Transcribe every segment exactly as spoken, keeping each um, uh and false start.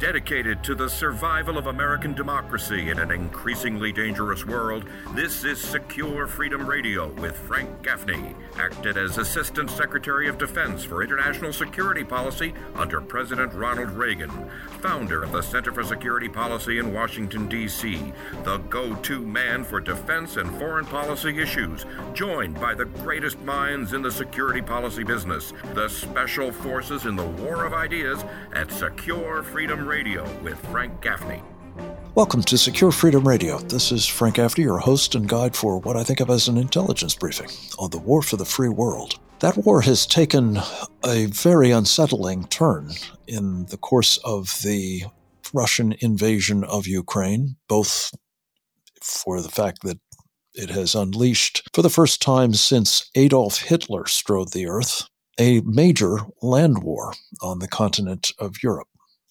Dedicated to the survival of American democracy in an increasingly dangerous world, this is Secure Freedom Radio with Frank Gaffney, acted as Assistant Secretary of Defense for International Security Policy under President Ronald Reagan, founder of the Center for Security Policy in Washington, D C, the go-to man for defense and foreign policy issues, joined by the greatest minds in the security policy business, the Special Forces in the War of Ideas, at Secure Freedom Radio with Frank Gaffney. Welcome to Secure Freedom Radio. This is Frank Gaffney, your host and guide for what I think of as an intelligence briefing on the war for the free world. That war has taken a very unsettling turn in the course of the Russian invasion of Ukraine, both for the fact that it has unleashed, for the first time since Adolf Hitler strode the earth, a major land war on the continent of Europe.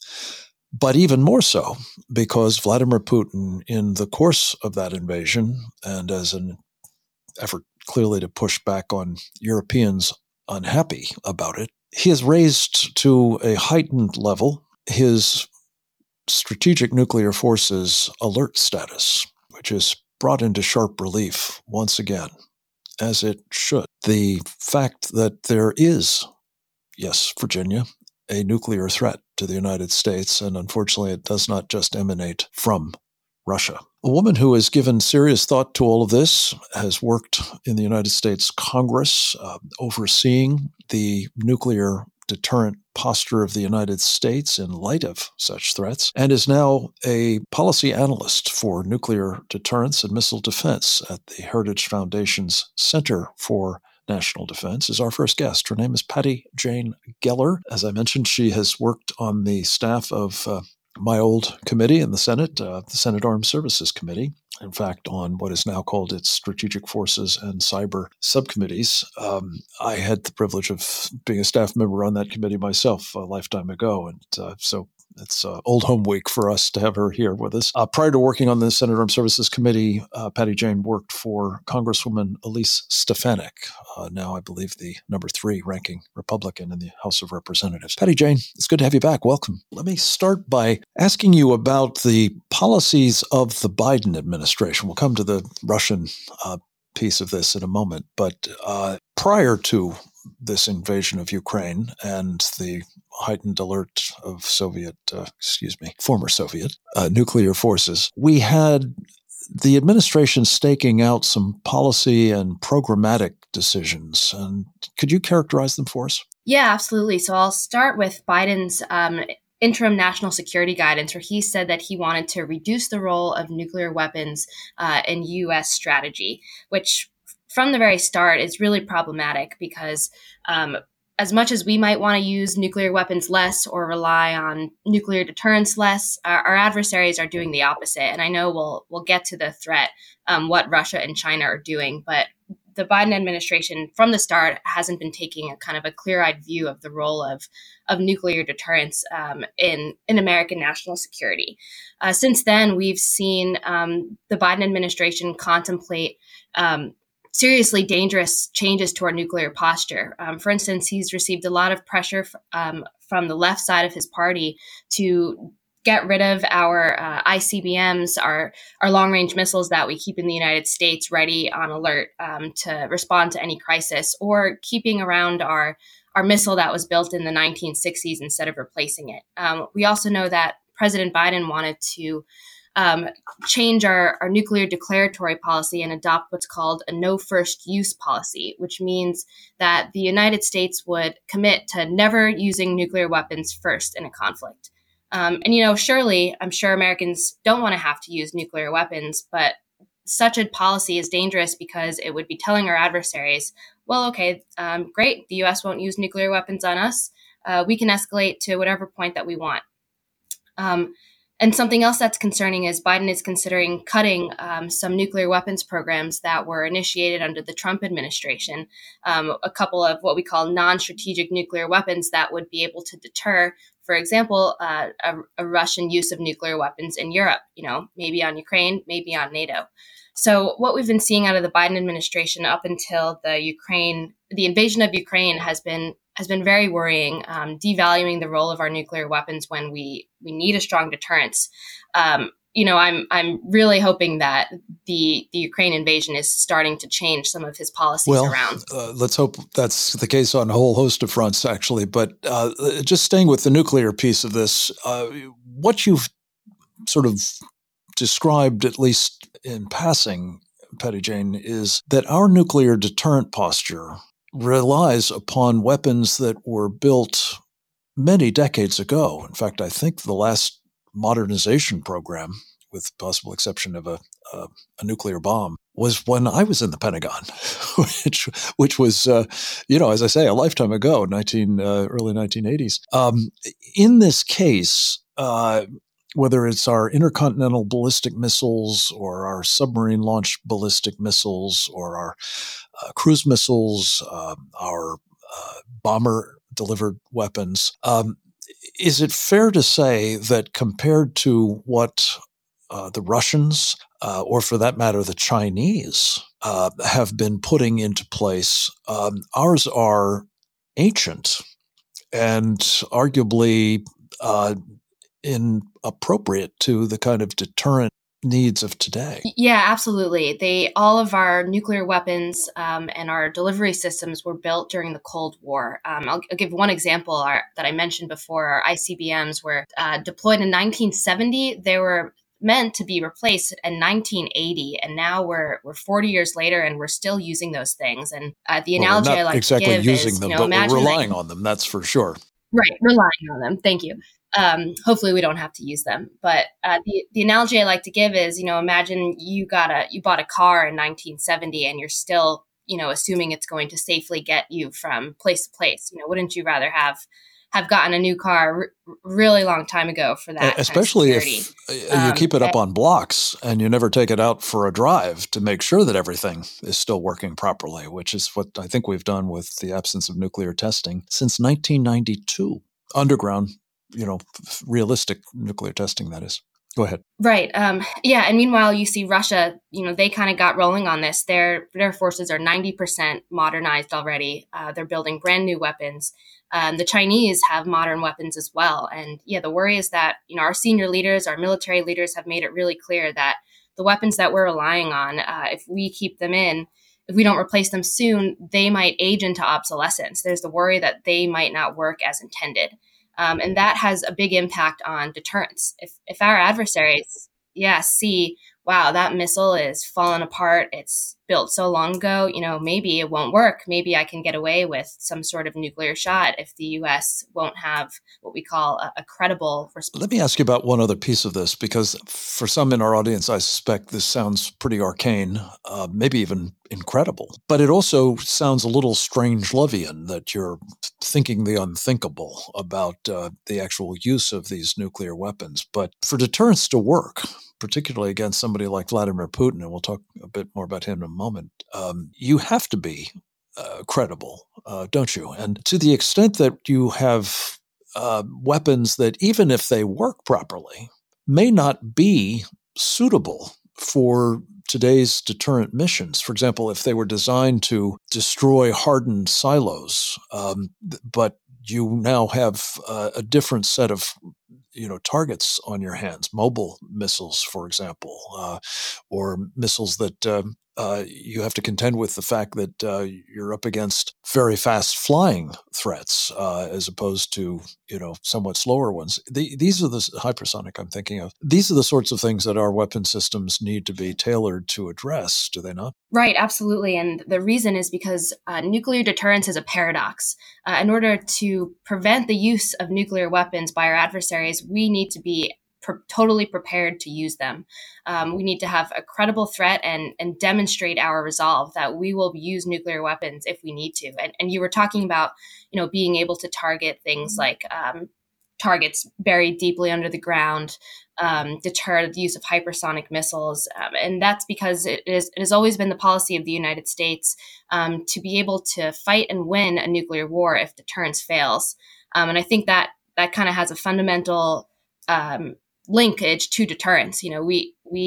But even more so because Vladimir Putin, in the course of that invasion, and as an effort clearly to push back on Europeans unhappy about it, he has raised to a heightened level his strategic nuclear forces alert status, which is brought into sharp relief once again, as it should. The fact that there is, yes, Virginia, a nuclear threat to the United States, and unfortunately it does not just emanate from Russia. A woman who has given serious thought to all of this has worked in the United States Congress, uh, overseeing the nuclear deterrent posture of the United States in light of such threats, and is now a policy analyst for nuclear deterrence and missile defense at the Heritage Foundation's Center for National Defense, is our first guest. Her name is Patty Jane Geller. As I mentioned, she has worked on the staff of uh, my old committee in the Senate, uh, the Senate Armed Services Committee, in fact, on what is now called its Strategic Forces and Cyber Subcommittees. Um, I had the privilege of being a staff member on that committee myself a lifetime ago, and uh, so it's uh, old home week for us to have her here with us. Uh, prior to working on the Senate Armed Services Committee, uh, Patty Jane worked for Congresswoman Elise Stefanik, uh, now I believe the number three ranking Republican in the House of Representatives. Patty Jane, it's good to have you back. Welcome. Let me start by asking you about the policies of the Biden administration. We'll come to the Russian uh, piece of this in a moment, but uh, prior to this invasion of Ukraine and the heightened alert of Soviet, uh, excuse me, former Soviet uh, nuclear forces, we had the administration staking out some policy and programmatic decisions. And could you characterize them for us? Yeah, absolutely. So I'll start with Biden's um, interim national security guidance, where he said that he wanted to reduce the role of nuclear weapons uh, in U S strategy, which from the very start is really problematic because um, as much as we might want to use nuclear weapons less or rely on nuclear deterrence less, our, our adversaries are doing the opposite. And I know we'll we'll get to the threat, um, what Russia and China are doing, but the Biden administration from the start hasn't been taking a kind of a clear-eyed view of the role of, of nuclear deterrence um, in, in American national security. Uh, since then, we've seen um, the Biden administration contemplate um, seriously dangerous changes to our nuclear posture. Um, for instance, he's received a lot of pressure f- um, from the left side of his party to get rid of our uh, I C B Ms, our, our long-range missiles that we keep in the United States ready on alert um, to respond to any crisis, or keeping around our, our missile that was built in the nineteen sixties instead of replacing it. Um, we also know that President Biden wanted to Um, change our, our nuclear declaratory policy and adopt what's called a no first use policy, which means that the United States would commit to never using nuclear weapons first in a conflict. Um, and, you know, surely I'm sure Americans don't want to have to use nuclear weapons, but such a policy is dangerous because it would be telling our adversaries, well, okay, um, great, the U S won't use nuclear weapons on us. Uh, we can escalate to whatever point that we want. Um, And something else that's concerning is Biden is considering cutting um, some nuclear weapons programs that were initiated under the Trump administration, um, a couple of what we call non-strategic nuclear weapons that would be able to deter, for example, uh, a, a Russian use of nuclear weapons in Europe, you know, maybe on Ukraine, maybe on NATO. So what we've been seeing out of the Biden administration up until the Ukraine, the invasion of Ukraine has been has been very worrying, um, devaluing the role of our nuclear weapons when we we need a strong deterrence. Um, you know, I'm I'm really hoping that the the Ukraine invasion is starting to change some of his policies well, around. Uh, let's hope that's the case on a whole host of fronts, actually. But uh, just staying with the nuclear piece of this, uh, what you've sort of described, at least in passing, Pettyjohn, is that our nuclear deterrent posture relies upon weapons that were built many decades ago. In fact, I think the last modernization program, with possible exception of a, a, a nuclear bomb, was when I was in the Pentagon, which which was, uh, you know, as I say, a lifetime ago, nineteen uh, early nineteen eighties. Um, in this case, uh, whether it's our intercontinental ballistic missiles or our submarine-launched ballistic missiles or our uh, cruise missiles, uh, our uh, bomber-delivered weapons, um, is it fair to say that compared to what uh, the Russians, uh, or for that matter, the Chinese, uh, have been putting into place, um, ours are ancient and arguably uh, inappropriate to the kind of deterrent needs of today? Yeah, absolutely. They all of our nuclear weapons um, and our delivery systems were built during the Cold War. Um, I'll, I'll give one example our, that I mentioned before. Our I C B Ms were uh, deployed in nineteen seventy. They were meant to be replaced in nineteen eighty, and now we're we're forty years later, and we're still using those things. And uh, the well, analogy we're not I like exactly to give using is, them, you know, but we're relying that, on them. That's for sure. Right, relying on them. Thank you. Um, hopefully we don't have to use them. But uh, the the analogy I like to give is, you know, imagine you got a you bought a car in nineteen seventy, and you're still, you know, assuming it's going to safely get you from place to place. You know, wouldn't you rather have have gotten a new car r- really long time ago for that? Especially kind of if um, you keep it up on blocks and you never take it out for a drive to make sure that everything is still working properly, which is what I think we've done with the absence of nuclear testing since nineteen ninety-two. Underground, you know, realistic nuclear testing, that is. Go ahead. Right. Um, yeah. And meanwhile, you see Russia, you know, they kind of got rolling on this. Their their forces are ninety percent modernized already. Uh, they're building brand new weapons. Um, the Chinese have modern weapons as well. And yeah, the worry is that, you know, our senior leaders, our military leaders have made it really clear that the weapons that we're relying on, uh, if we keep them in, if we don't replace them soon, they might age into obsolescence. There's the worry that they might not work as intended. Um, and that has a big impact on deterrence. If if our adversaries, yeah, see, wow, that missile is falling apart. It's built so long ago, you know, maybe it won't work. Maybe I can get away with some sort of nuclear shot if the U S won't have what we call a, a credible response. Let me ask you about one other piece of this, because for some in our audience, I suspect this sounds pretty arcane, uh, maybe even incredible. But it also sounds a little Strangelovian that you're thinking the unthinkable about uh, the actual use of these nuclear weapons. But for deterrence to work, particularly against somebody like Vladimir Putin, and we'll talk a bit more about him in a moment, um, you have to be uh, credible, uh, don't you? And to the extent that you have uh, weapons that, even if they work properly, may not be suitable for today's deterrent missions. For example, if they were designed to destroy hardened silos, um, but you now have uh, a different set of you know, targets on your hands, mobile missiles, for example, uh, or missiles that uh, uh, you have to contend with the fact that uh, you're up against very fast flying threats uh, as opposed to, you know, somewhat slower ones. The, these are the hypersonic I'm thinking of. These are the sorts of things that our weapon systems need to be tailored to address, do they not? Right, absolutely. And the reason is because uh, nuclear deterrence is a paradox. Uh, in order to prevent the use of nuclear weapons by our adversaries, we need to be pre- totally prepared to use them. Um, we need to have a credible threat and, and demonstrate our resolve that we will use nuclear weapons if we need to. And, and you were talking about, you know, being able to target things like um, targets buried deeply under the ground, um, deter the use of hypersonic missiles. Um, and that's because it, is, it has always been the policy of the United States um, to be able to fight and win a nuclear war if deterrence fails. Um, and I think that that kind of has a fundamental um, linkage to deterrence. You know, we we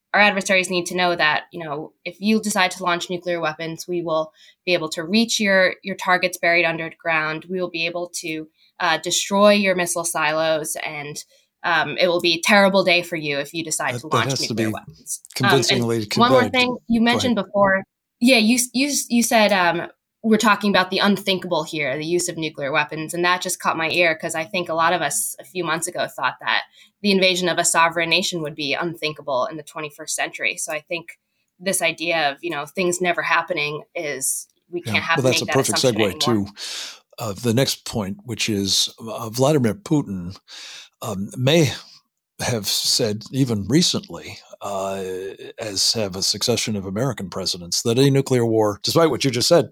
our adversaries need to know that, you know, if you decide to launch nuclear weapons, we will be able to reach your, your targets buried underground. We will be able to uh, destroy your missile silos, and um, it will be a terrible day for you if you decide that, to launch that nuclear to weapons. Convincingly um, conveyed. One more thing you mentioned before. Yeah, you, you, you said um, we're talking about the unthinkable here, the use of nuclear weapons. And that just caught my ear because I think a lot of us a few months ago thought that the invasion of a sovereign nation would be unthinkable in the twenty-first century. So I think this idea of, you know, things never happening is, we can't yeah. have well, to that's make a that perfect assumption segue anymore. to uh, the next point, which is uh, Vladimir Putin um, may have said even recently, uh, as have a succession of American presidents, that a nuclear war, despite what you just said,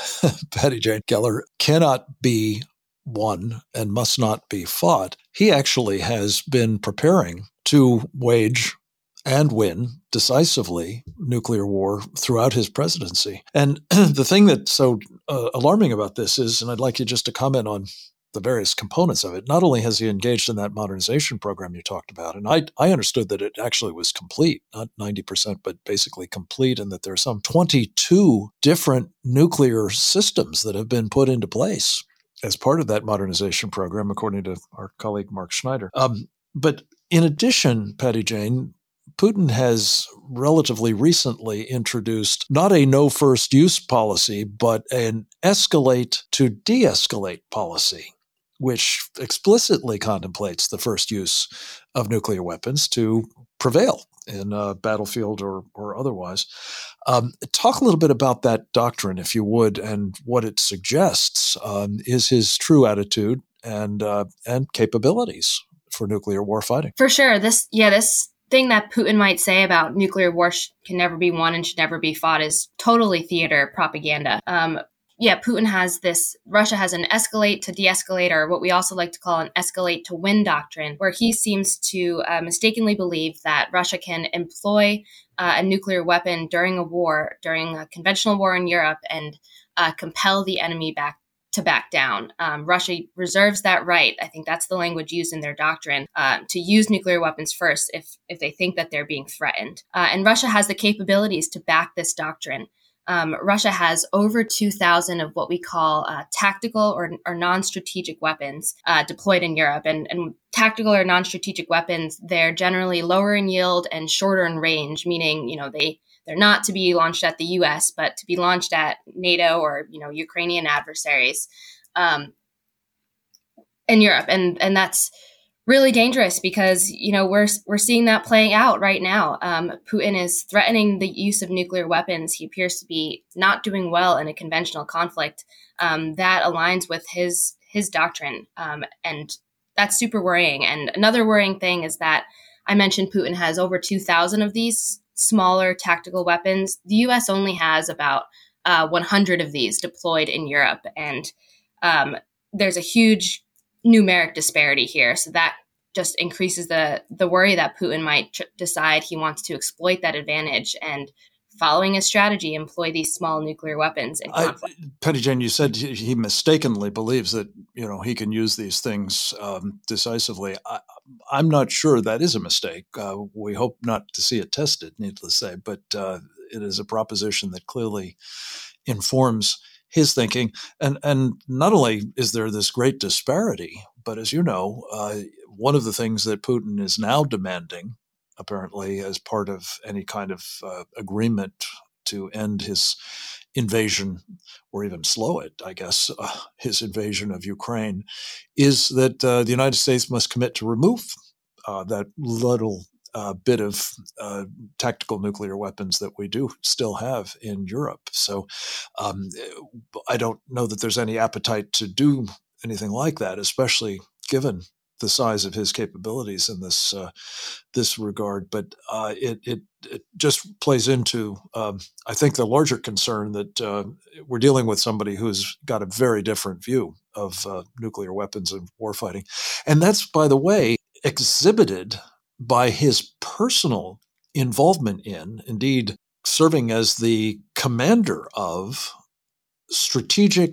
Patty Jane Keller, cannot be won and must not be fought. He actually has been preparing to wage and win decisively nuclear war throughout his presidency. And the thing that's so uh, alarming about this is, and I'd like you just to comment on the various components of it. Not only has he engaged in that modernization program you talked about, and I, I understood that it actually was complete, not ninety percent, but basically complete, and that there are some twenty-two different nuclear systems that have been put into place as part of that modernization program, according to our colleague Mark Schneider. Um, but in addition, Patty Jane, Putin has relatively recently introduced not a no first use policy, but an escalate to de-escalate policy, which explicitly contemplates the first use of nuclear weapons to prevail in a battlefield or, or otherwise. Um, talk a little bit about that doctrine, if you would, and what it suggests um, is his true attitude and uh, and capabilities for nuclear war fighting. For sure. This, yeah, this thing that Putin might say about nuclear war sh- can never be won and should never be fought is totally theater propaganda. Um, yeah, Putin has this, Russia has an escalate to de-escalate, or what we also like to call an escalate to win doctrine, where he seems to uh, mistakenly believe that Russia can employ uh, a nuclear weapon during a war, during a conventional war in Europe, and uh, compel the enemy back to back down. Um, Russia reserves that right. I think that's the language used in their doctrine, uh, to use nuclear weapons first if if they think that they're being threatened. Uh, and Russia has the capabilities to back this doctrine. Um, Russia has over two thousand of what we call uh, tactical or, or non-strategic weapons uh, deployed in Europe. And, and tactical or non-strategic weapons, they're generally lower in yield and shorter in range, meaning, you know, they They're not to be launched at the U S, but to be launched at NATO or, you know, Ukrainian adversaries um, in Europe. And and that's really dangerous because, you know, we're we're seeing that playing out right now. Um, Putin is threatening the use of nuclear weapons. He appears to be not doing well in a conventional conflict um, that aligns with his his doctrine. Um, and that's super worrying. And another worrying thing is that I mentioned Putin has over two thousand of these smaller tactical weapons. The U S only has about uh, one hundred of these deployed in Europe. And um, there's a huge numeric disparity here. So that just increases the, the worry that Putin might tr- decide he wants to exploit that advantage and, following his strategy, employ these small nuclear weapons in conflict. I, Patty Jane, you said he, he mistakenly believes that, you know, he can use these things um, decisively. I, I'm not sure that is a mistake. Uh, we hope not to see it tested, needless to say, but uh, it is a proposition that clearly informs his thinking. And and not only is there this great disparity, but as you know, uh, one of the things that Putin is now demanding, apparently as part of any kind of uh, agreement to end his invasion or even slow it, I guess, uh, his invasion of Ukraine, is that uh, the United States must commit to remove uh, that little uh, bit of uh, tactical nuclear weapons that we do still have in Europe. So um, I don't know that there's any appetite to do anything like that, especially given the size of his capabilities in this uh, this regard, but uh, it, it it just plays into um, I think the larger concern that uh, we're dealing with somebody who's got a very different view of uh, nuclear weapons and warfighting, and that's, by the way, exhibited by his personal involvement in, indeed, serving as the commander of strategic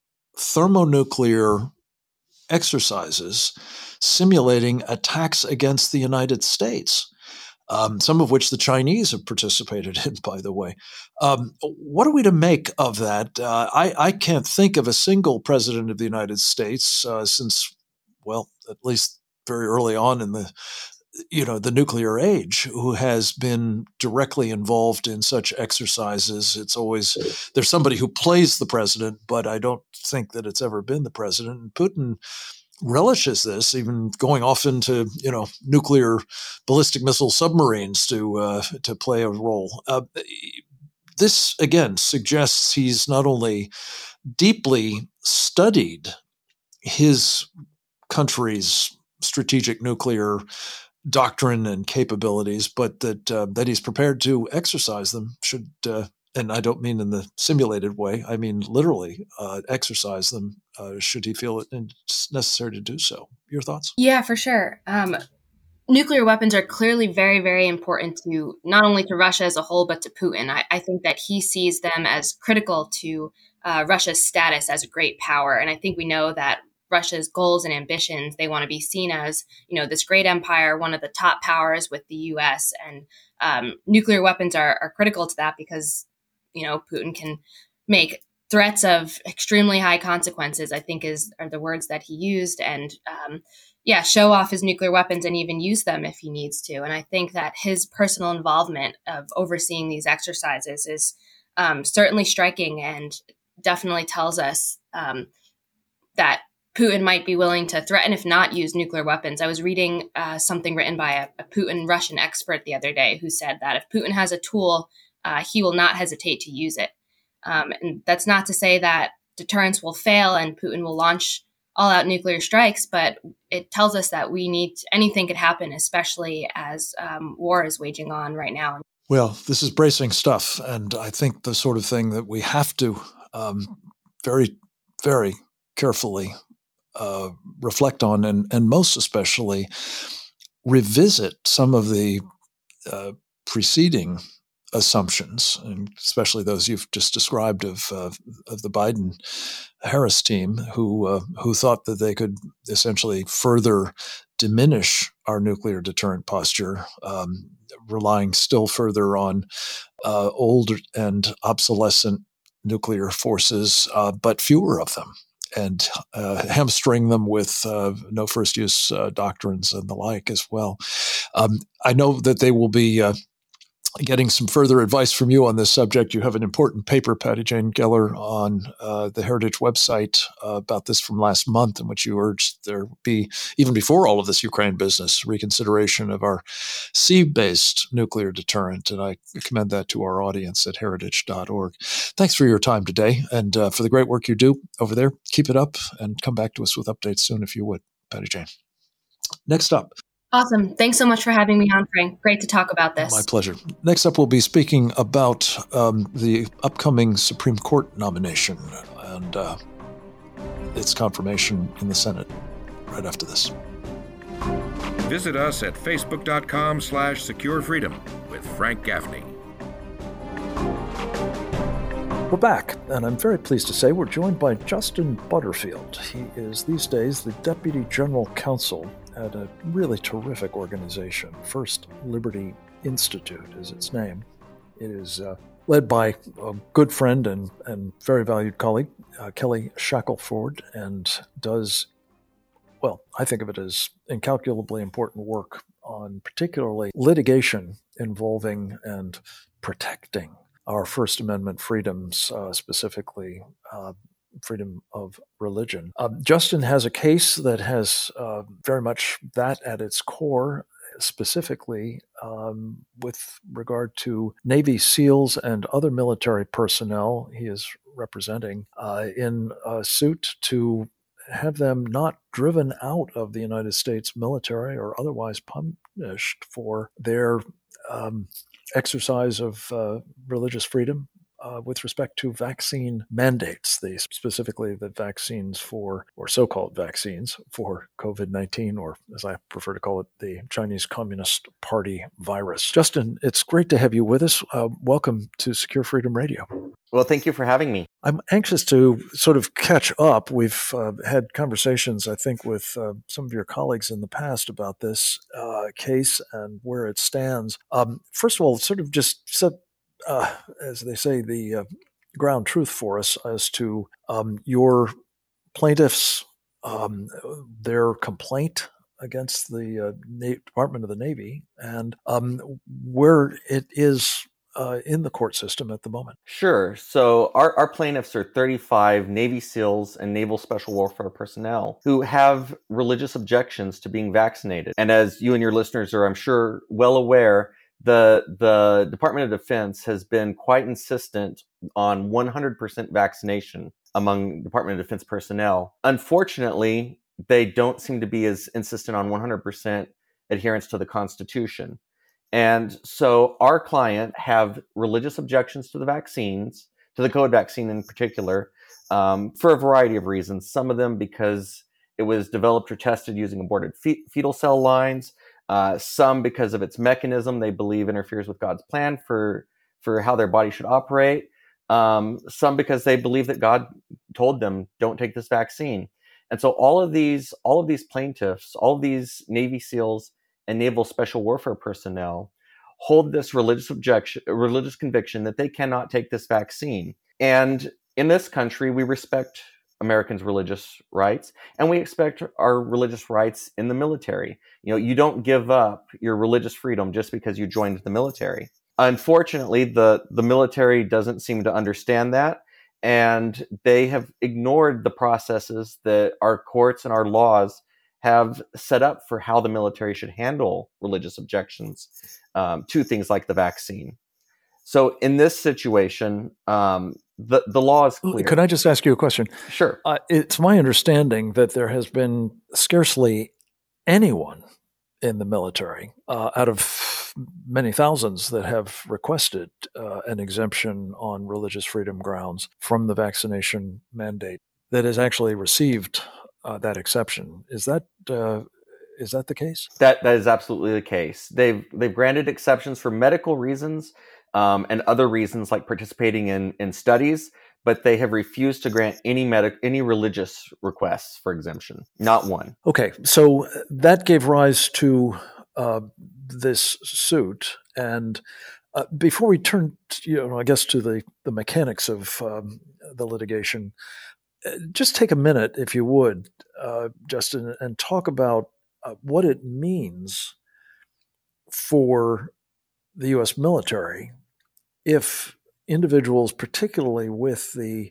thermonuclear exercises simulating attacks against the United States. um, some of which the Chinese have participated in, by the way. Um, what are we to make of that? Uh, I, I can't think of a single president of the United States uh, since, well, at least very early on in the you know, the nuclear age, who has been directly involved in such exercises. It's always, there's somebody who plays the president, but I don't think that it's ever been the president. And Putin relishes this, even going off into, you know, nuclear ballistic missile submarines to, uh, to play a role. Uh, this, again, suggests he's not only deeply studied his country's strategic nuclear doctrine and capabilities, but that uh, that he's prepared to exercise them should, uh, and I don't mean in the simulated way, I mean literally uh, exercise them uh, should he feel it it's necessary to do so. Your thoughts? Yeah, for sure. Um, nuclear weapons are clearly very, very important to not only to Russia as a whole, but to Putin. I, I think that he sees them as critical to uh, Russia's status as a great power. And I think we know that Russia's goals and ambitions, they want to be seen as, you know, this great empire, one of the top powers with the U S, and um, nuclear weapons are, are critical to that because, you know, Putin can make threats of extremely high consequences, I think is are the words that he used, and um, yeah, show off his nuclear weapons and even use them if he needs to. And I think that his personal involvement of overseeing these exercises is um, certainly striking and definitely tells us um, that Putin might be willing to threaten, if not use nuclear weapons. I was reading uh, something written by a, a Putin Russian expert the other day who said that if Putin has a tool, uh, he will not hesitate to use it. Um, and that's not to say that deterrence will fail and Putin will launch all-out nuclear strikes, but it tells us that we need to, anything could happen, especially as um, war is waging on right now. Well, this is bracing stuff, and I think the sort of thing that we have to um, very, very carefully Uh, reflect on, and, and most especially revisit some of the uh, preceding assumptions, and especially those you've just described of uh, of the Biden-Harris team, who uh, who thought that they could essentially further diminish our nuclear deterrent posture, um, relying still further on uh, old and obsolescent nuclear forces, uh, but fewer of them, and uh, hamstring them with uh, no first use uh, doctrines and the like as well. Um, I know that they will be uh, getting some further advice from you on this subject. You have an important paper, Patty Jane Geller, on uh, the Heritage website uh, about this from last month, in which you urged there be, even before all of this Ukraine business, reconsideration of our sea-based nuclear deterrent. And I commend that to our audience at heritage dot org. Thanks for your time today and uh, for the great work you do over there. Keep it up and come back to us with updates soon if you would, Patty Jane. Next up. Awesome. Thanks so much for having me on, Frank. Great to talk about this. My pleasure. Next up, we'll be speaking about um, the upcoming Supreme Court nomination and uh, its confirmation in the Senate right after this. Visit us at facebook.com slash secure freedom with Frank Gaffney. We're back, and I'm very pleased to say we're joined by Justin Butterfield. He is these days the Deputy General Counsel at a really terrific organization, First Liberty Institute is its name. It is uh, led by a good friend and, and very valued colleague, uh, Kelly Shackelford, and does, well, I think of it as incalculably important work on particularly litigation involving and protecting our First Amendment freedoms, uh, specifically uh, freedom of religion. Um, Justin has a case that has uh, very much that at its core, specifically um, with regard to Navy SEALs and other military personnel he is representing uh, in a suit to have them not driven out of the United States military or otherwise punished for their um, exercise of uh, religious freedom uh, with respect to vaccine mandates, the, specifically the vaccines for, or so-called vaccines for COVID nineteen, or as I prefer to call it, the Chinese Communist Party virus. Justin, it's great to have you with us. Uh, welcome to Secure Freedom Radio. Well, thank you for having me. I'm anxious to sort of catch up. We've uh, had conversations, I think, with uh, some of your colleagues in the past about this uh, case and where it stands. Um, first of all, sort of just set, uh, as they say, the uh, ground truth for us as to um, your plaintiffs, um, their complaint against the uh, Na- Department of the Navy, and um, where it is Uh, in the court system at the moment. Sure. So our, our plaintiffs are thirty-five Navy SEALs and Naval Special Warfare personnel who have religious objections to being vaccinated. And as you and your listeners are, I'm sure, well aware, the, the Department of Defense has been quite insistent on one hundred percent vaccination among Department of Defense personnel. Unfortunately, they don't seem to be as insistent on one hundred percent adherence to the Constitution. And so our client have religious objections to the vaccines, to the COVID vaccine in particular, um, for a variety of reasons. Some of them because it was developed or tested using aborted fe- fetal cell lines. Uh, some because of its mechanism they believe interferes with God's plan for, for how their body should operate. Um, some because they believe that God told them, don't take this vaccine. And so all of these, all of these plaintiffs, all of these Navy SEALs and Naval Special Warfare personnel hold this religious objection, religious conviction that they cannot take this vaccine. And in this country, we respect Americans' religious rights, and we expect our religious rights in the military. You know, you don't give up your religious freedom just because you joined the military. Unfortunately, the, the military doesn't seem to understand that, and they have ignored the processes that our courts and our laws have set up for how the military should handle religious objections um, to things like the vaccine. So in this situation, um, the, the law is clear. Could I just ask you a question? Sure. Uh, it's my understanding that there has been scarcely anyone in the military uh, out of many thousands that have requested uh, an exemption on religious freedom grounds from the vaccination mandate that has actually received Uh, that exception. Is that uh, is that the case? That that is absolutely the case. They've they've granted exceptions for medical reasons um, and other reasons like participating in in studies, but they have refused to grant any medic any religious requests for exemption. Not one. Okay, so that gave rise to uh, this suit, and uh, before we turn, to, you know, I guess to the the mechanics of um, the litigation. Just take a minute, if you would, uh, Justin, and talk about uh, what it means for the U S military if individuals, particularly with the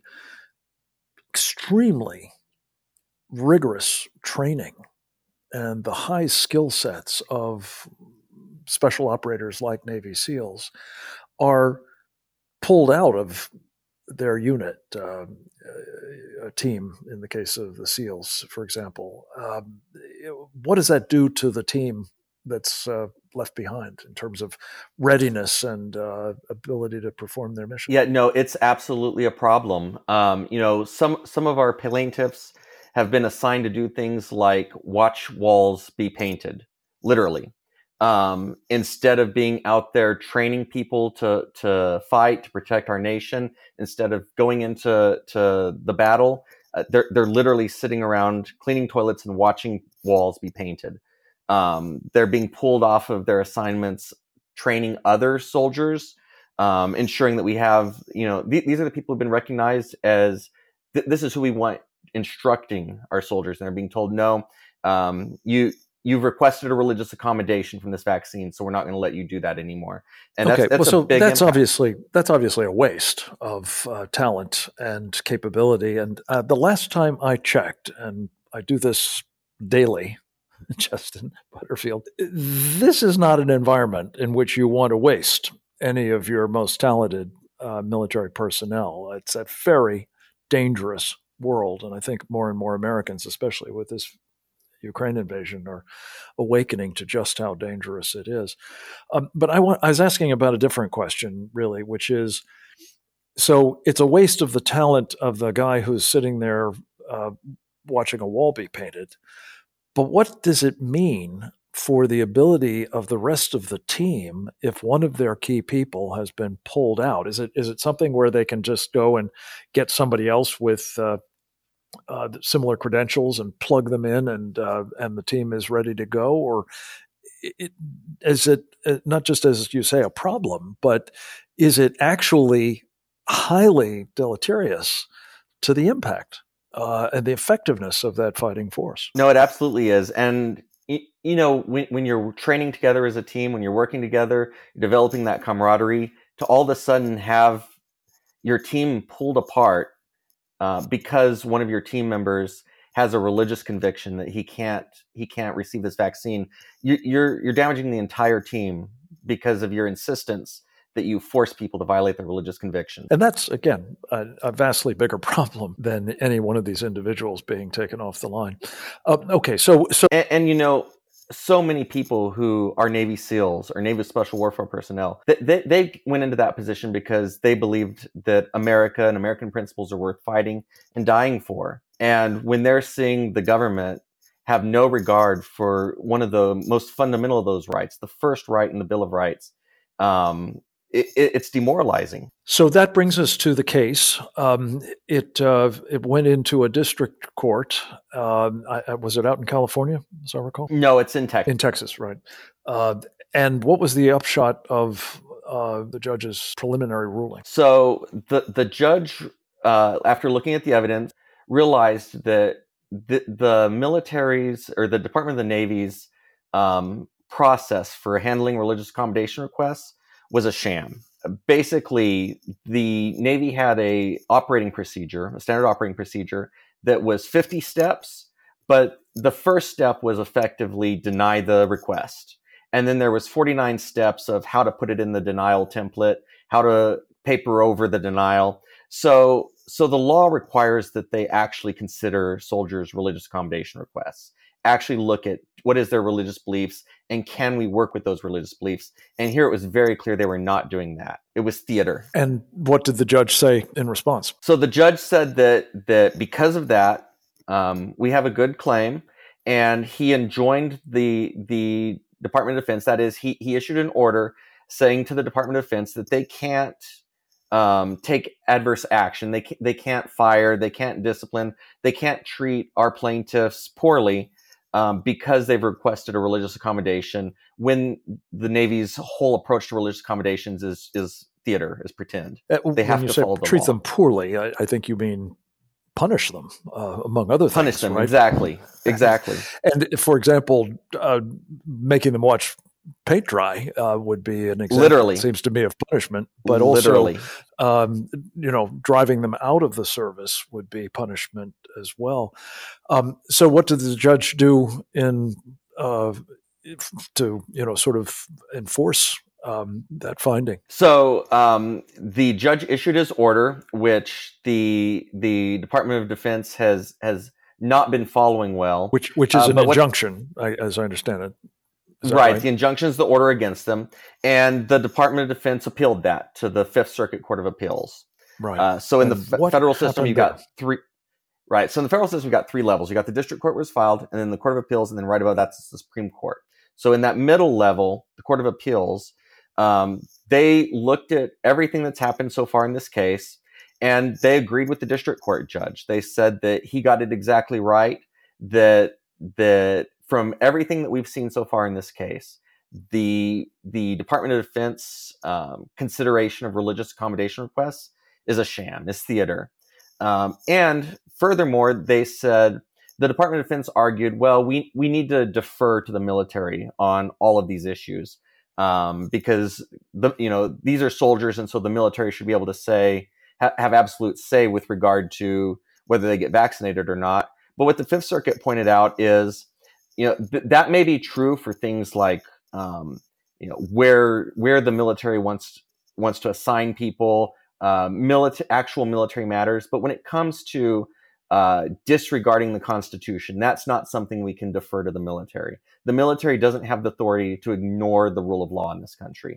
extremely rigorous training and the high skill sets of special operators like Navy SEALs, are pulled out of their unit, uh, a team in the case of the SEALs, for example. Um, what does that do to the team that's uh, left behind in terms of readiness and uh, ability to perform their mission? Yeah, no, it's absolutely a problem. Um, you know, some some of our plaintiffs have been assigned to do things like watch walls be painted, literally. Um, instead of being out there training people to to fight, to protect our nation, instead of going into to the battle, uh, they're they're literally sitting around cleaning toilets and watching walls be painted. Um, they're being pulled off of their assignments, training other soldiers, um, ensuring that we have, you know, th- these are the people who've been recognized as th- this is who we want instructing our soldiers, and they're being told, no, um, you. You've requested a religious accommodation from this vaccine, so we're not going to let you do that anymore. And that's, okay, that's well, so a big that's impact. obviously that's obviously a waste of uh, talent and capability. And uh, the last time I checked, and I do this daily, Justin Butterfield, this is not an environment in which you want to waste any of your most talented uh, military personnel. It's a very dangerous world, and I think more and more Americans, especially with this Ukraine invasion, are awakening to just how dangerous it is. Um, but I, want, I was asking about a different question, really, which is So it's a waste of the talent of the guy who's sitting there uh, watching a wall be painted. But what does it mean for the ability of the rest of the team if one of their key people has been pulled out? Is it is it something where they can just go and get somebody else with uh, uh, similar credentials and plug them in, and uh, and the team is ready to go? Or it, is it not just, as you say, a problem, but is it actually highly deleterious to the impact uh, and the effectiveness of that fighting force? No, it absolutely is. And you know, when, when you're training together as a team, when you're working together, developing that camaraderie, to all of a sudden have your team pulled apart uh, because one of your team members has a religious conviction that he can't he can't receive this vaccine, you, you're you're damaging the entire team because of your insistence that you force people to violate their religious convictions. And that's, again, a, a vastly bigger problem than any one of these individuals being taken off the line. Uh, okay, so... so and, and, you know, so many people who are Navy SEALs or Navy Special Warfare personnel, they, they, they went into that position because they believed that America and American principles are worth fighting and dying for. And when they're seeing the government have no regard for one of the most fundamental of those rights, the first right in the Bill of Rights, um, It, it's demoralizing. So that brings us to the case. Um, it uh, it went into a district court. Um, I, was it out in California, as I recall? No, it's in Texas. In Texas, right. Uh, and what was the upshot of uh, the judge's preliminary ruling? So the, the judge, uh, after looking at the evidence, realized that the, the military's or the Department of the Navy's um, process for handling religious accommodation requests was a sham. Basically, the Navy had a operating procedure, a standard operating procedure that was fifty steps, but the first step was effectively deny the request. And then there was forty-nine steps of how to put it in the denial template, how to paper over the denial. So, so the law requires that they actually consider soldiers' religious accommodation requests, actually look at what is their religious beliefs and can we work with those religious beliefs. And here it was very clear they were not doing that. It was theater. And what did the judge say in response? So the judge said that that because of that, um, we have a good claim, and he enjoined the the Department of Defense. That is, he he issued an order saying to the Department of Defense that they can't um, take adverse action. They ca- they can't fire. They can't discipline. They can't treat our plaintiffs poorly um, because they've requested a religious accommodation. When the Navy's whole approach to religious accommodations is is theater, is pretend. Uh, they have when you to say follow the treat law. them poorly, I, I think you mean punish them, uh, among other things. Punish them, right? exactly, exactly. And for example, uh, making them watch paint dry uh, would be an example, Literally. it seems to me, of punishment. But Literally. also, um, you know, driving them out of the service would be punishment as well. Um, so what did the judge do in uh, to, you know, sort of enforce Um, that finding? So um, the judge issued his order, which the the Department of Defense has has not been following well. Which which is Uh, an but what- injunction, I, as I understand it. Is that Right, the injunction is the order against them, and the Department of Defense appealed that to the Fifth Circuit Court of Appeals. Right. Uh, so in And the fe- what federal system, happened you got there? three. Right. So in the federal system, you got three levels. You got the district court where it's filed, and then the Court of Appeals, and then right above that's the Supreme Court. So in that middle level, the Court of Appeals, um, they looked at everything that's happened so far in this case, and they agreed with the district court judge. They said that he got it exactly right, that that from everything that we've seen so far in this case, the the Department of Defense um, consideration of religious accommodation requests is a sham, is theater. Um, and furthermore, they said the Department of Defense argued, well, we, we need to defer to the military on all of these issues um, because the you know these are soldiers, and so the military should be able to say ha- have absolute say with regard to whether they get vaccinated or not. But what the Fifth Circuit pointed out is, you know, th- that may be true for things like um, you know where where the military wants wants to assign people. Uh, milita- actual military matters, but when it comes to uh, disregarding the Constitution, that's not something we can defer to the military. The military doesn't have the authority to ignore the rule of law in this country.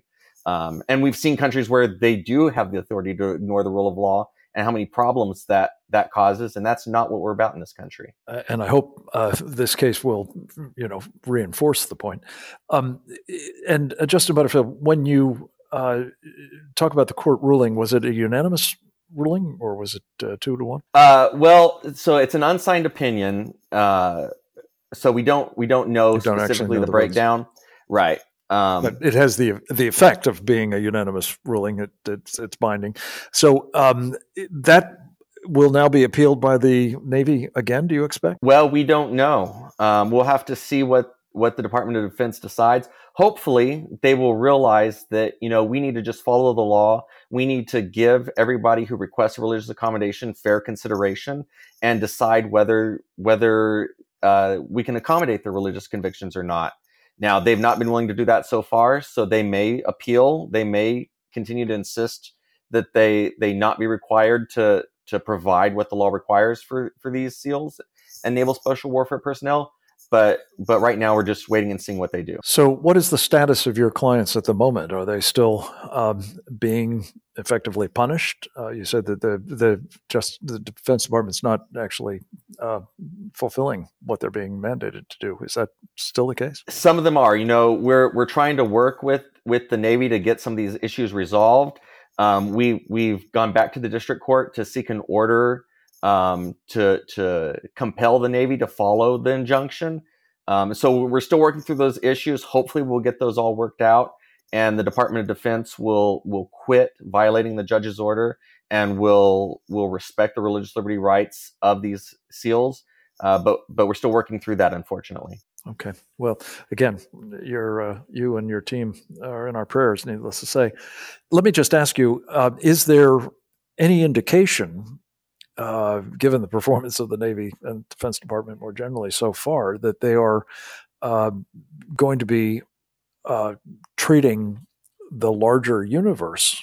Um, and we've seen countries where they do have the authority to ignore the rule of law, and how many problems that that causes. And that's not what we're about in this country. Uh, and I hope uh, this case will, you know, reinforce the point. Um, and uh, Justin Butterfield, when you uh, talk about the court ruling, was it a unanimous ruling or was it uh, two to one? Uh, well, so it's an unsigned opinion. Uh, so we don't we don't know you don't specifically know the, the breakdown, votes. Right? Um, but it has the the effect of being a unanimous ruling. It, it's it's binding. So um, that will now be appealed by the Navy again. Do you expect? Well, we don't know. Um, we'll have to see what what the Department of Defense decides. Hopefully, they will realize that, you know, we need to just follow the law. We need to give everybody who requests religious accommodation fair consideration and decide whether whether uh, we can accommodate their religious convictions or not. Now, they've not been willing to do that so far, so they may appeal. They may continue to insist that they they not be required to to provide what the law requires for, for these SEALs and Naval Special Warfare personnel. But but right now, we're just waiting and seeing what they do. So what is the status of your clients at the moment? Are they still um, being effectively punished? Uh, you said that the the just the Defense Department's not actually uh, fulfilling what they're being mandated to do. Is that still the case? Some of them are. You know, we're we're trying to work with with the Navy to get some of these issues resolved. Um, we we've gone back to the district court to seek an order um, to to compel the Navy to follow the injunction. Um, so we're still working through those issues. Hopefully, we'll get those all worked out, and the Department of Defense will will quit violating the judge's order and will will respect the religious liberty rights of these SEALs. Uh, but but we're still working through that, unfortunately. Okay. Well, again, you're, uh, you and your team are in our prayers, needless to say. Let me just ask you, uh, is there any indication, uh, given the performance of the Navy and Defense Department more generally so far, that they are uh, going to be uh, treating the larger universe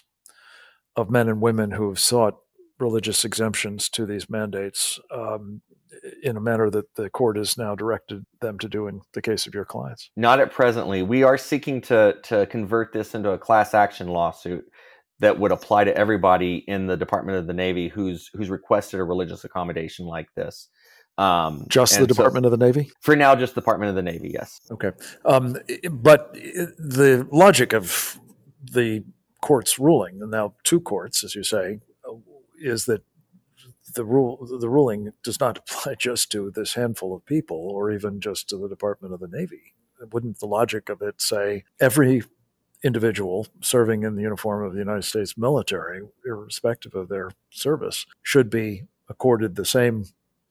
of men and women who have sought religious exemptions to these mandates um, in a manner that the court has now directed them to do in the case of your clients? Not at presently. We are seeking to to convert this into a class action lawsuit that would apply to everybody in the Department of the Navy who's who's requested a religious accommodation like this. Um, just the Department so, of the Navy? For now, just the Department of the Navy, yes. Okay. Um, but the logic of the court's ruling, and now two courts, as you say, is that the rule, the ruling does not apply just to this handful of people or even just to the Department of the Navy. Wouldn't the logic of it say every individual serving in the uniform of the United States military, irrespective of their service, should be accorded the same,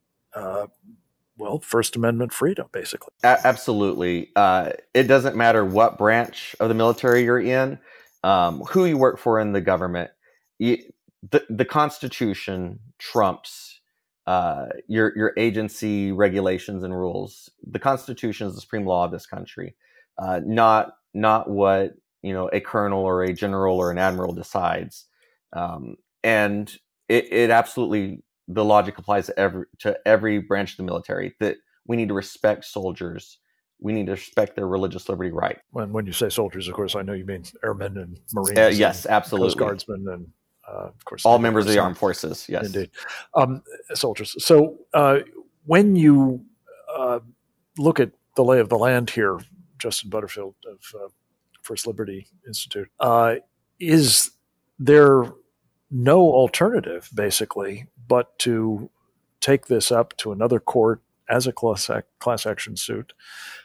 uh, well, First Amendment freedom, basically? A- absolutely. Uh, it doesn't matter what branch of the military you're in, um, who you work for in the government. You, The, the Constitution trumps uh, your your agency regulations and rules. The Constitution is the supreme law of this country, uh, not not what you know a colonel or a general or an admiral decides. Um, and it, it absolutely, the logic applies to every to every branch of the military, that we need to respect soldiers. We need to respect their religious liberty right. When when you say soldiers, of course, I know you mean airmen and Marines. Uh, yes, and absolutely. Coast Guardsmen and Uh, of course, all members of the armed forces. Yes, indeed, um, soldiers. So, uh, when you uh, look at the lay of the land here, Justin Butterfield of uh, First Liberty Institute, uh, is there no alternative, basically, but to take this up to another court as a class ac- class action suit?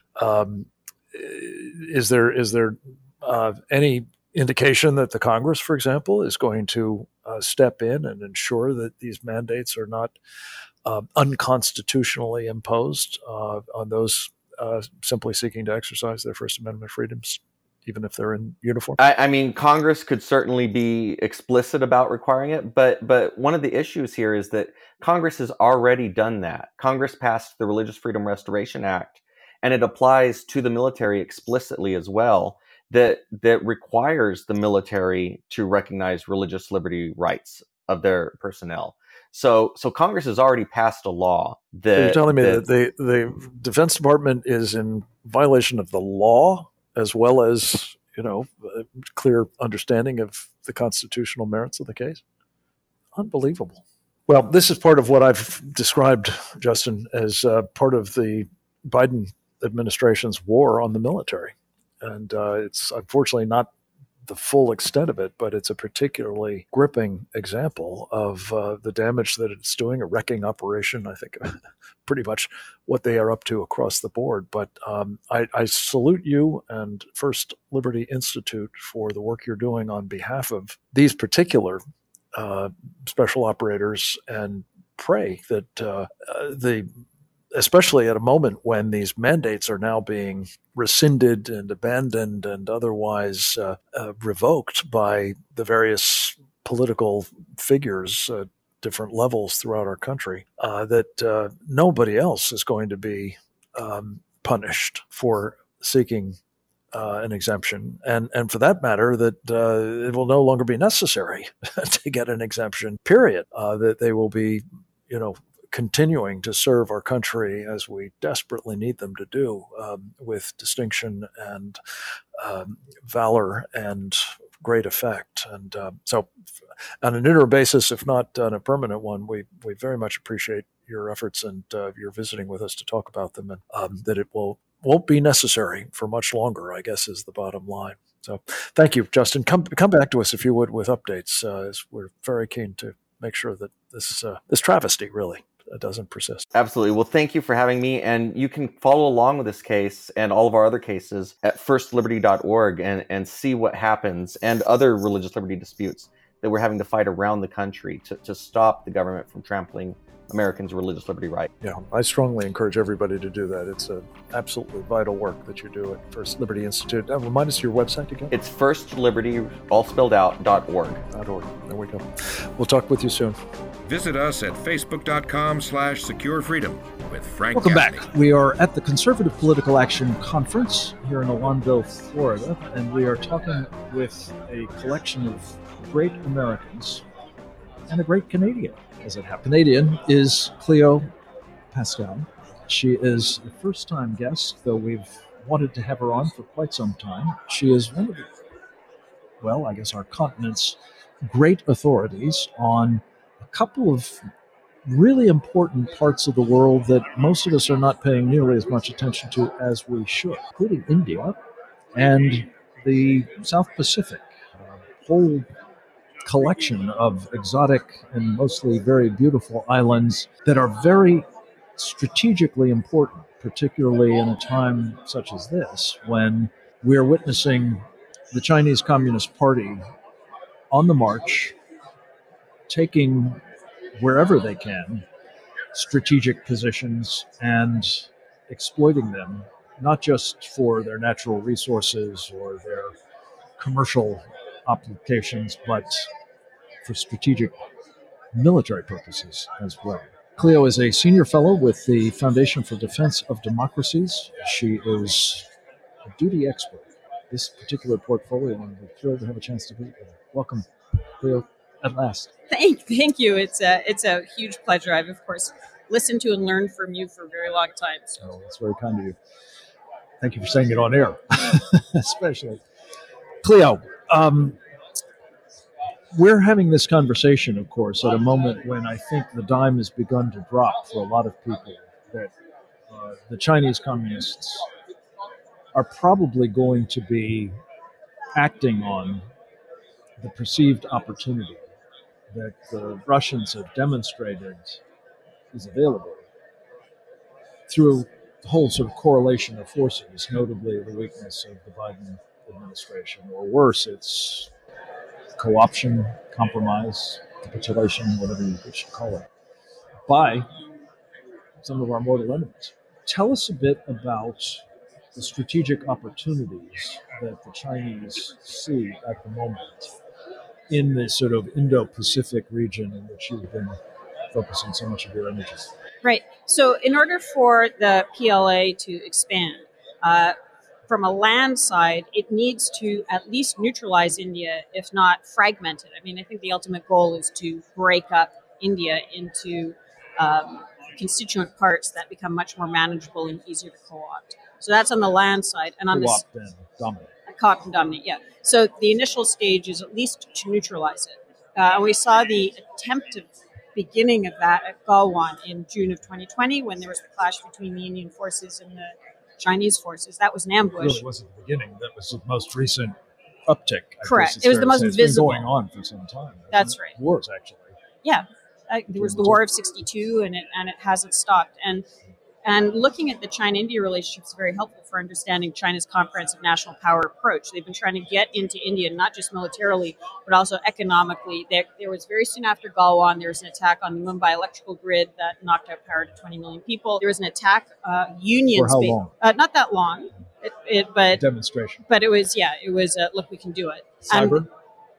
Um, is there is there uh, any indication that the Congress, for example, is going to uh, step in and ensure that these mandates are not uh, unconstitutionally imposed uh, on those uh, simply seeking to exercise their First Amendment freedoms, even if they're in uniform? I, I mean, Congress could certainly be explicit about requiring it, but but one of the issues here is that Congress has already done that. Congress passed the Religious Freedom Restoration Act, and it applies to the military explicitly as well, that that requires the military to recognize religious liberty rights of their personnel. So so Congress has already passed a law that... So you're telling me that, that the, the Defense Department is in violation of the law as well as you know, a clear understanding of the constitutional merits of the case. Unbelievable. Well, this is part of what I've described, Justin, as uh, part of the Biden administration's war on the military. And uh, it's unfortunately not the full extent of it, but it's a particularly gripping example of uh, the damage that it's doing, a wrecking operation, I think, pretty much what they are up to across the board. But um, I, I salute you and First Liberty Institute for the work you're doing on behalf of these particular uh, special operators, and pray that uh, uh, the especially at a moment when these mandates are now being rescinded and abandoned and otherwise uh, uh, revoked by the various political figures at different levels throughout our country, uh, that uh, nobody else is going to be um, punished for seeking uh, an exemption. And, and for that matter, that uh, it will no longer be necessary to get an exemption, period, uh, that they will be, you know, continuing to serve our country as we desperately need them to do, um, with distinction and um, valor and great effect. And um, so on an interim basis, if not on a permanent one, we, we very much appreciate your efforts and uh, your visiting with us to talk about them, and um, that it will, won't be necessary for much longer, I guess, is the bottom line. So thank you, Justin. Come, come back to us if you would with updates, uh, as we're very keen to make sure that this, uh, this travesty really doesn't persist. Absolutely. Well, thank you for having me. And you can follow along with this case and all of our other cases at first liberty dot org and, and see what happens, and other religious liberty disputes that we're having to fight around the country to, to stop the government from trampling Americans' religious liberty right. Yeah, I strongly encourage everybody to do that. It's an absolutely vital work that you do at First Liberty Institute. Uh, remind us your website again. It's first liberty, all spelled out, dot org. .org. There we go. We'll talk with you soon. Visit us at facebook.com slash secure freedom with Frank Welcome Gaffney. back. We are at the Conservative Political Action Conference here in Orlando, Florida, and we are talking with a collection of great Americans and a great Canadian, as it happens. Canadian is Cleo Pascal. She is a first-time guest, though we've wanted to have her on for quite some time. She is one of the, well, I guess our continent's great authorities on a couple of really important parts of the world that most of us are not paying nearly as much attention to as we should, including India and the South Pacific, a whole collection of exotic and mostly very beautiful islands that are very strategically important, particularly in a time such as this, when we're witnessing the Chinese Communist Party on the march, taking wherever they can strategic positions and exploiting them, not just for their natural resources or their commercial applications, but for strategic military purposes as well. Cleo is a senior fellow with the Foundation for Defense of Democracies. She is a duty expert. This particular portfolio, and we're thrilled to have a chance to meet with her. Welcome, Cleo, at last. Thank, thank you. It's a, it's a huge pleasure. I've, of course, listened to and learned from you for a very long time. So. Oh, that's very kind of you. Thank you for saying it on air, especially. Cleo, um, we're having this conversation, of course, at a moment when I think the dime has begun to drop for a lot of people that uh, the Chinese communists are probably going to be acting on the perceived opportunity that the Russians have demonstrated is available through the whole sort of correlation of forces, notably the weakness of the Biden administration, or worse, it's co-option, compromise, capitulation, whatever you should call it, by some of our mortal enemies. Tell us a bit about the strategic opportunities that the Chinese see at the moment in this sort of Indo-Pacific region in which you've been focusing so much of your energies. Right. So in order for the P L A to expand, uh, from a land side, it needs to at least neutralize India, if not fragment it. I mean, I think the ultimate goal is to break up India into um, constituent parts that become much more manageable and easier to co-opt. So that's on the land side. And on Co-opt the and dominate. Co-opt and dominate, yeah. So the initial stage is at least to neutralize it. Uh, and we saw the attempted beginning of that at Galwan in June of twenty twenty when there was the clash between the Indian forces and the Chinese forces. That was an ambush. It really wasn't the beginning. That was the most recent uptick. I Correct. It was the most visible. visible. It's been going on for some time. That's right. Wars, actually. Yeah. Uh, there was the War of sixty-two, and it and it hasn't stopped. And and looking at the China-India relationship is very helpful for understanding China's comprehensive national power approach. They've been trying to get into India, not just militarily, but also economically. There, there was very soon after Galwan, there was an attack on the Mumbai electrical grid that knocked out power to twenty million people. There was an attack, uh, unions. For how long? Uh, not that long, it, it, but demonstration. But it was, yeah, it was. Uh, look, we can do it. Cyber, and,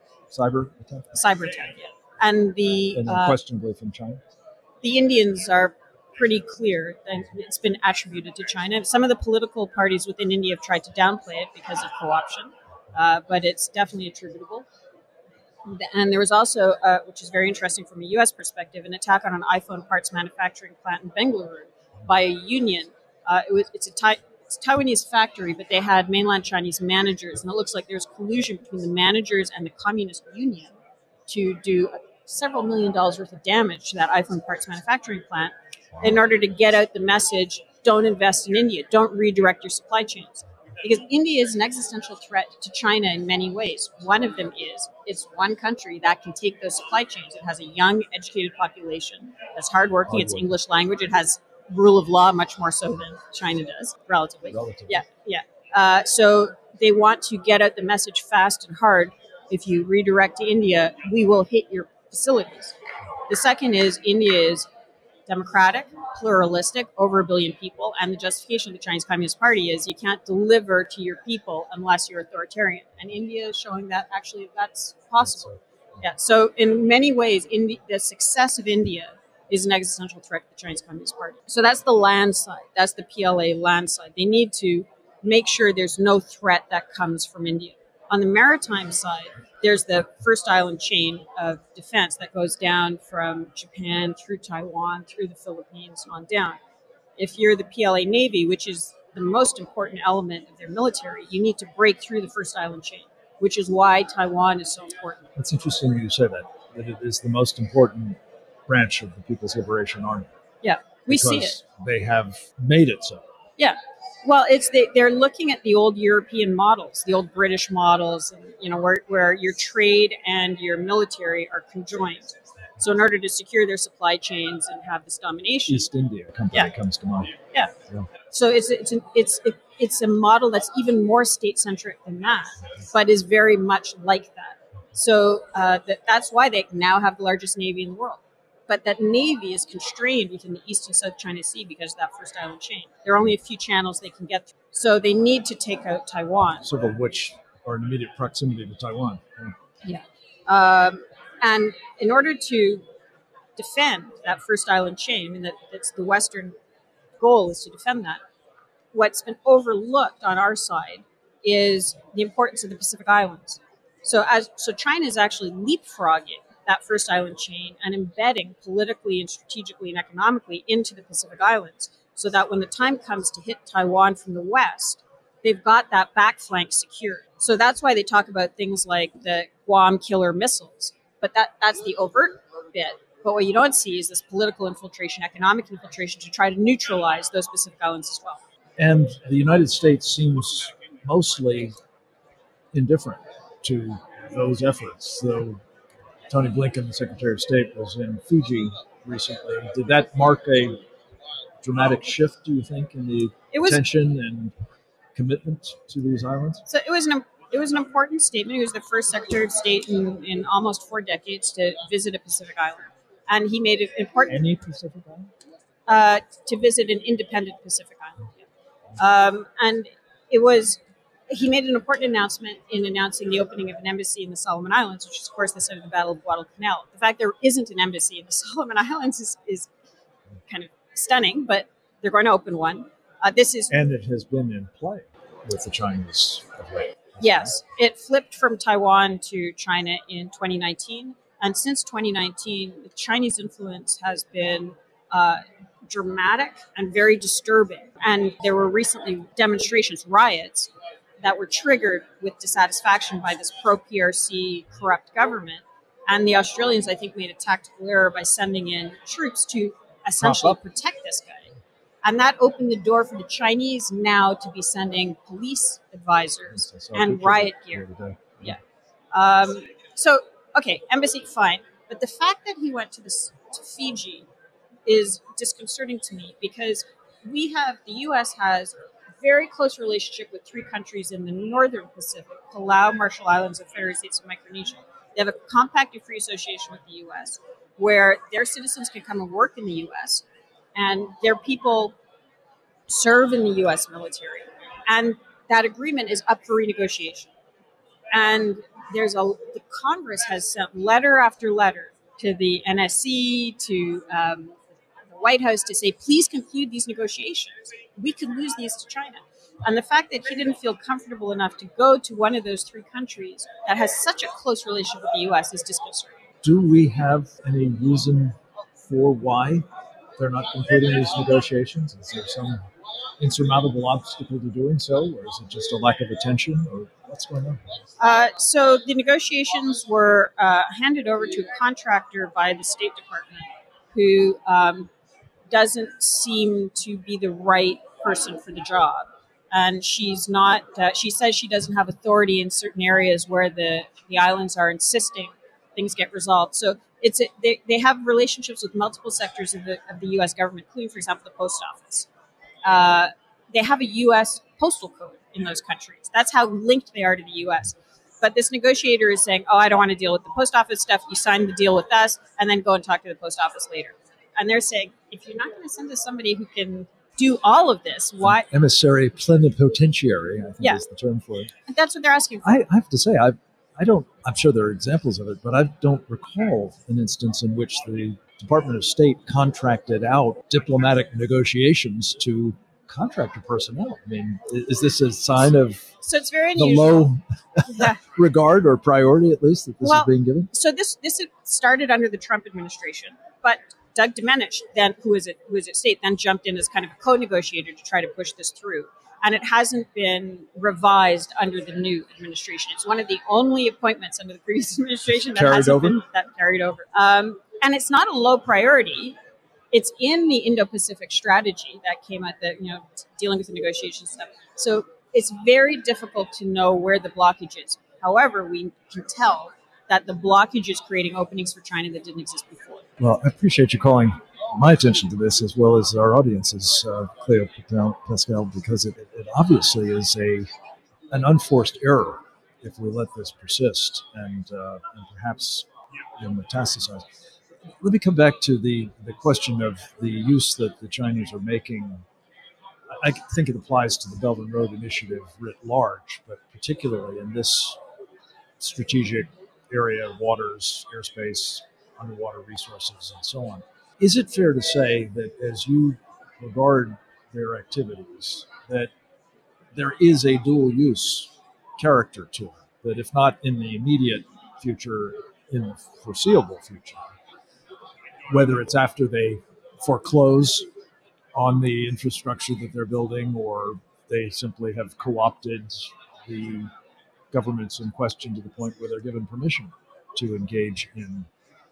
cyber attack. Cyber attack, yeah. And the and uh, questionably from China. The Indians are pretty clear, and it's been attributed to China. Some of the political parties within India have tried to downplay it because of co-option, uh, but it's definitely attributable. And there was also, uh, which is very interesting from a U S perspective, an attack on an iPhone parts manufacturing plant in Bengaluru by a union. Uh, it was, it's a Thai, it's a Taiwanese factory, but they had mainland Chinese managers, and it looks like there's collusion between the managers and the Communist Union to do several million dollars worth of damage to that iPhone parts manufacturing plant in order to get out the message, don't invest in India, don't redirect your supply chains. Because India is an existential threat to China in many ways. One of them is it's one country that can take those supply chains. It has a young, educated population that's hardworking. It's English language. It has rule of law much more so than China does, relatively. Relatively. Yeah, yeah. Uh, so they want to get out the message fast and hard. If you redirect to India, we will hit your facilities. The second is India is democratic, pluralistic, over a billion people, and the justification of the Chinese Communist Party is you can't deliver to your people unless you're authoritarian. And India is showing that actually that's possible. Yeah. So in many ways, Indi- the success of India is an existential threat to the Chinese Communist Party. So that's the land side. That's the P L A land side. They need to make sure there's no threat that comes from India. On the maritime side, there's the first island chain of defense that goes down from Japan through Taiwan, through the Philippines, and on down. If you're the P L A Navy, which is the most important element of their military, you need to break through the first island chain, which is why Taiwan is so important. It's interesting you say that, that it is the most important branch of the People's Liberation Army. Yeah, we see it. They have made it so. Yeah. Well, it's they, they're looking at the old European models, the old British models, and, you know, where, where your trade and your military are conjoined. So in order to secure their supply chains and have this domination, East India Company yeah. comes to mind. Yeah. yeah. So it's it's an, it's it, it's a model that's even more state centric than that, but is very much like that. So uh, that that's why they now have the largest navy in the world. But that navy is constrained within the East and South China Sea because of that first island chain. There are only a few channels they can get through. So they need to take out Taiwan. Several of which are in immediate proximity to Taiwan. Yeah. yeah. Um, and in order to defend that first island chain, I mean, that, that's the Western goal is to defend that. What's been overlooked on our side is the importance of the Pacific Islands. So as so China is actually leapfrogging that first island chain and embedding politically and strategically and economically into the Pacific Islands so that when the time comes to hit Taiwan from the west, they've got that back flank secured. So that's why they talk about things like the Guam killer missiles. But that, that's the overt bit. But what you don't see is this political infiltration, economic infiltration to try to neutralize those Pacific Islands as well. And the United States seems mostly indifferent to those efforts, though Tony Blinken, the Secretary of State, was in Fiji recently. Did that mark a dramatic shift, do you think, in the it was, attention and commitment to these islands? So it was an it was an important statement. He was the first Secretary of State in, in almost four decades to visit a Pacific island. And he made it important. Any Pacific island? Uh, to visit an independent Pacific island. Um, and it was... He made an important announcement in announcing the opening of an embassy in the Solomon Islands, which is, of course, the site of the Battle of Guadalcanal. The fact there isn't an embassy in the Solomon Islands is, is kind of stunning, but they're going to open one. Uh, this is and it has been in play with the Chinese of late. Yes, it flipped from Taiwan to China in twenty nineteen, and since twenty nineteen, the Chinese influence has been uh, dramatic and very disturbing. And there were recently demonstrations, riots, that were triggered with dissatisfaction by this pro-P R C corrupt government. And the Australians, I think, made a tactical error by sending in troops to essentially protect this guy. And that opened the door for the Chinese now to be sending police advisors and riot gear. Yeah. Um, so, okay, embassy, fine. But the fact that he went to, this, to Fiji is disconcerting to me, because we have, the U S has a very close relationship with three countries in the Northern Pacific: Palau, Marshall Islands, the Federal States of Micronesia. They have a compact of free association with the U S, where their citizens can come and work in the U S, and their people serve in the U S military. And that agreement is up for renegotiation. And there's a the Congress has sent letter after letter to the N S C, to um, the White House, to say, please conclude these negotiations. We could lose these to China. And the fact that he didn't feel comfortable enough to go to one of those three countries that has such a close relationship with the U S is disconcerting. Do we have any reason for why they're not concluding these negotiations? Is there some insurmountable obstacle to doing so, or is it just a lack of attention, or what's going on? Uh, so the negotiations were uh, handed over to a contractor by the State Department, who um, doesn't seem to be the right person for the job. And she's not, uh, she says she doesn't have authority in certain areas where the, the islands are insisting things get resolved. So it's a, they, they have relationships with multiple sectors of the, of the U S government, including, for example, the post office. Uh, they have a U S postal code in those countries. That's how linked they are to the U S. But this negotiator is saying, oh, I don't want to deal with the post office stuff. You sign the deal with us and then go and talk to the post office later. And they're saying, if you're not going to send us somebody who can do all of this, why? Emissary plenipotentiary, I think Yeah. is the term for it. And that's what they're asking for. I, I have to say, I I don't, I'm sure there are examples of it, but I don't recall an instance in which the Department of State contracted out diplomatic negotiations to contractor personnel. I mean, is this a sign of So it's very the unusual. low Yeah. regard or priority, at least, that this Well, is being given? So this this started under the Trump administration, but Doug Domenech, then who is it who is at state, then jumped in as kind of a co-negotiator to try to push this through. And it hasn't been revised under the new administration. It's one of the only appointments under the previous administration that Carried hasn't over? been that carried over. Um, and it's not a low priority. It's in the Indo-Pacific strategy that came at the, you know, dealing with the negotiation stuff. So it's very difficult to know where the blockage is. However, we can tell that the blockage is creating openings for China that didn't exist before. Well, I appreciate you calling my attention to this, as well as our audience's, uh, Cleo Pascal, because it, it obviously is a an unforced error if we let this persist and, uh, and perhaps, you know, metastasize. Let me come back to the, the question of the use that the Chinese are making. I think it applies to the Belt and Road Initiative writ large, but particularly in this strategic area, waters, airspace, underwater resources, and so on. Is it fair to say that as you regard their activities, that there is a dual use character to it? That if not in the immediate future, in the foreseeable future, whether it's after they foreclose on the infrastructure that they're building, or they simply have co-opted the governments in question to the point where they're given permission to engage in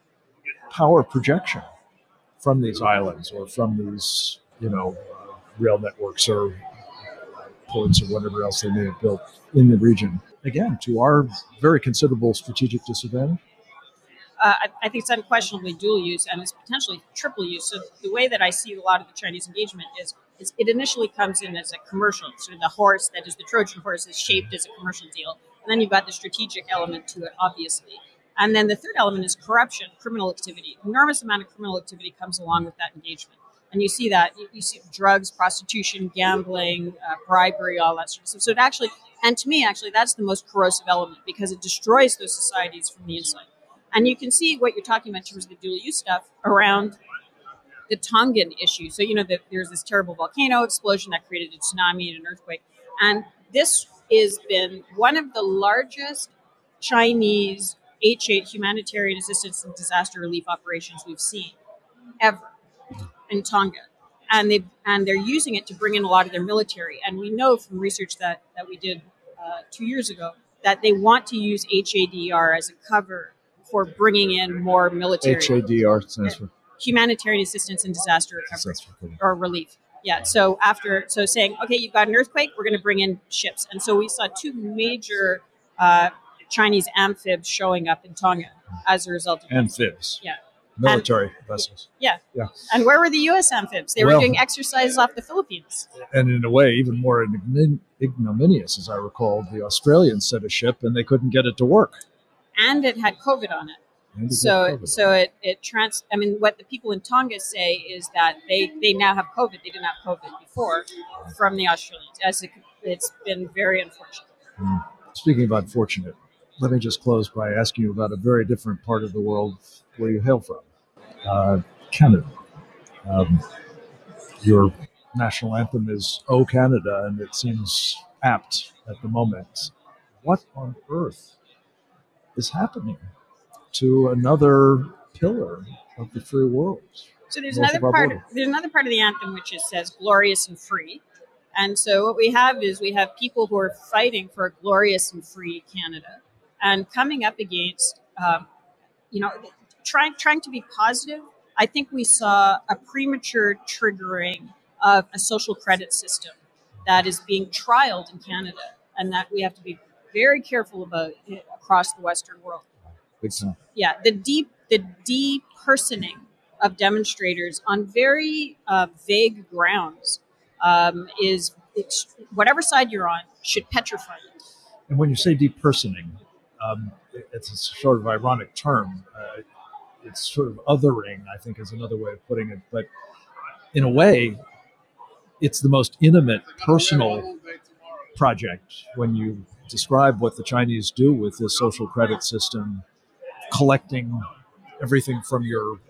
power projection from these islands or from these, you know, uh, rail networks or ports or whatever else they may have built in the region. Again, to our very considerable strategic disadvantage. Uh, I, I think it's unquestionably dual use, and it's potentially triple use. So the way that I see a lot of the Chinese engagement is, is it initially comes in as a commercial. So the horse that is the Trojan horse is shaped as a commercial deal. And then you've got the strategic element to it, obviously. And then the third element is corruption, criminal activity. Enormous amount of criminal activity comes along with that engagement. And you see that. You, you see drugs, prostitution, gambling, uh, bribery, all that sort of stuff. So it actually, and to me, actually, that's the most corrosive element, because it destroys those societies from the inside. And you can see what you're talking about in terms of the dual use stuff around the Tongan issue. So, you know, the, there's this terrible volcano explosion that created a tsunami and an earthquake. And this has been one of the largest Chinese H eight humanitarian assistance and disaster relief operations we've seen ever in Tonga. And they and they're using it to bring in a lot of their military. And we know from research that, that we did uh, two years ago that they want to use H A D R as a cover for bringing in more military. H A D R stands for humanitarian assistance and disaster recovery Disaster. or relief. Yeah. So after, so saying, okay, you've got an earthquake, we're going to bring in ships. And so we saw two major uh, Chinese amphibs showing up in Tonga as a result of amphibs. Yeah. Military and, vessels. Yeah. Yeah. And where were the U S amphibs? They well, were doing exercises off the Philippines. And in a way, even more ignominious, as I recall, the Australians sent a ship and they couldn't get it to work. And it had COVID on it. So, so it, it trans. I mean, what the people in Tonga say is that they, they now have COVID. They didn't have COVID before from the Australians. As it, it's been very unfortunate. Mm. Speaking of unfortunate, let me just close by asking you about a very different part of the world where you hail from, uh, Canada. Um, your national anthem is "O Canada," and it seems apt at the moment. What on earth is happening to another pillar of the free world? So there's another part. Of, there's another part of the anthem which is, says "glorious and free," and so what we have is we have people who are fighting for a glorious and free Canada, and coming up against, um, you know, trying trying to be positive. I think we saw a premature triggering of a social credit system that is being trialed in Canada, and that we have to be very careful about it across the Western world. Big time. Yeah, the deep, the depersoning of demonstrators on very uh, vague grounds um, is it's, whatever side you're on should petrify you. And when you say depersoning, um, it's a sort of ironic term. Uh, it's sort of othering, I think, is another way of putting it. But in a way, it's the most intimate, personal project when you describe what the Chinese do with this social credit system, collecting everything from your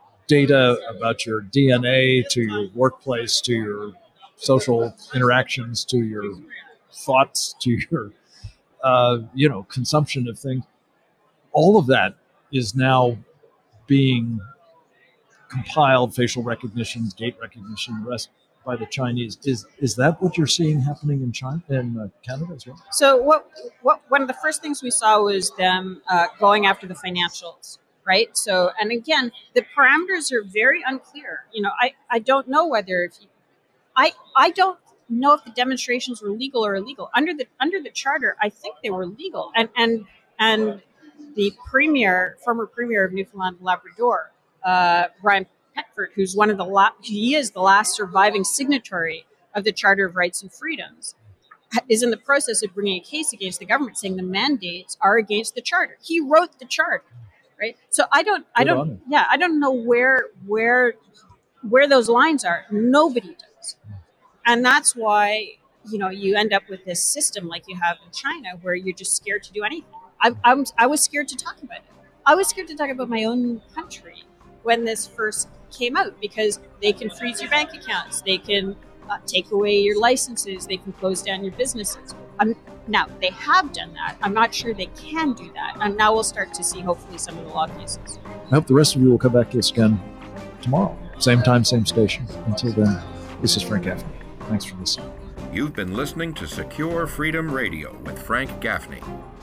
data about your D N A to your workplace to your social interactions to your thoughts to your uh, you know consumption of things. All of that is now being compiled, facial recognition, gait recognition, the rest by the Chinese. Is is that what you're seeing happening in China, in uh, Canada as well? So what what one of the first things we saw was them uh, going after the financials, right? So, and again, the parameters are very unclear. You know, I, I don't know whether if you, I I don't know if the demonstrations were legal or illegal under the under the charter. I think they were legal, and and and the premier, former premier of Newfoundland and Labrador, uh, Brian Petford, who's one of the la- he is the last surviving signatory of the Charter of Rights and Freedoms, is in the process of bringing a case against the government, saying the mandates are against the charter. He wrote the charter, right? So I don't, I Good don't, yeah, I don't know where where where those lines are. Nobody does, and that's why you know you end up with this system like you have in China, where you're just scared to do anything. I, I'm, I was scared to talk about it. I was scared to talk about my own country when this first came out, because they can freeze your bank accounts, they can uh, take away your licenses, they can close down your businesses. I'm, now, they have done that. I'm not sure they can do that. And now we'll start to see, hopefully, some of the law cases. I hope the rest of you will come back to us again tomorrow. Same time, same station. Until then, this is Frank Gaffney. Thanks for listening. You've been listening to Secure Freedom Radio with Frank Gaffney.